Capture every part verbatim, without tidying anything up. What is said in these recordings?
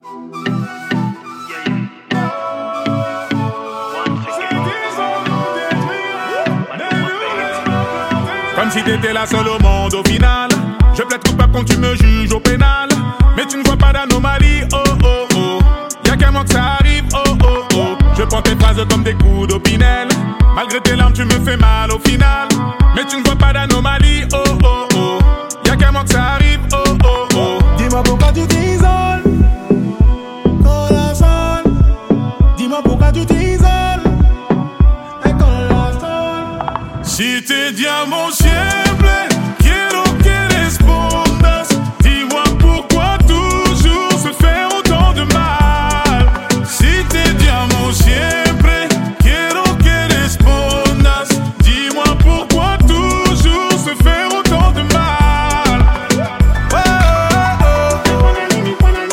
Comme si t'étais la seule au monde au final. Je plaide coupable quand tu me juges au pénal. Mais tu ne vois pas d'anomalie, oh oh oh. Y'a qu'un mois que ça arrive, oh oh oh. Je prends tes phrases comme des coups d'opinel. Malgré tes larmes tu me fais mal au final. Mais tu ne vois pas d'anomalie, oh oh oh. Y'a qu'un mois que ça arrive, oh oh oh. Dis-moi pourquoi tu t'isoles, corazón. Dis-moi pourquoi tu t'isoles, corazón. Si te llamo siempre, quiero que respondas. Dis-moi pourquoi toujours se faire autant de mal. Si te llamo siempre, quiero que respondas. Dis-moi pourquoi toujours se faire autant de mal. Oh, oh, oh. Oh,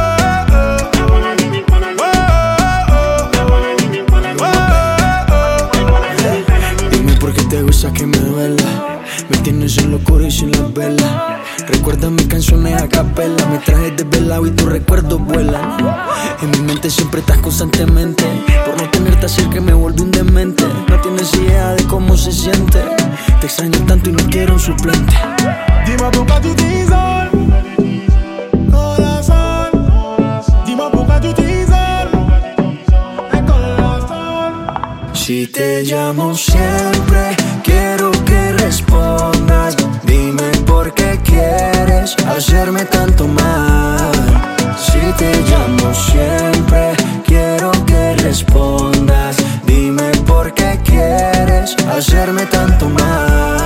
oh, oh. Dime por qué te gusta que me duela. Me tienes en locura y sin las velas. Recuerda mis canciones a capela. Me trajes desvelado y tus recuerdos vuelan. En mi mente siempre estás constantemente. Por no tenerte cerca me vuelvo un demente. No tienes idea de cómo se siente. Te extraño tanto y no quiero un suplente. Dis-moi pourquoi tu t'isoles, corazón. Dis-moi pourquoi tu t'isoles, corazón. Si te llamo siempre, quiero que respondas. Dime por qué quieres hacerme tanto mal. Si te llamo siempre, quiero que respondas. Dime por qué quieres hacerme tanto mal.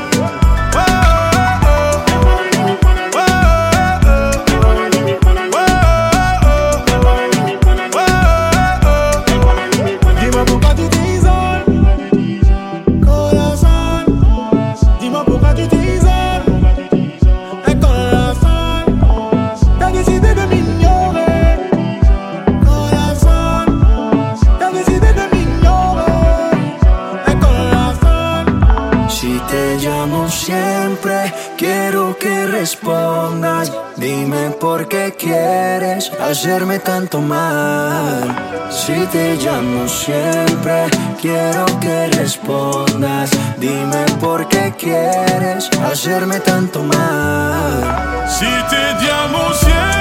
Dis-moi pourquoi tu t'isoles, corazón. Dis-moi pourquoi tu t'isoles, corazón. T'as décidé de m'ignorer, corazón. T'as décidé de m'ignorer, corazón. Si te llamo siempre, quiero que respondas. Dime por qué quieres hacerme tanto mal. Si te llamo siempre, quiero que respondas. Dime por qué quieres hacerme tanto mal. Si te llamo siempre.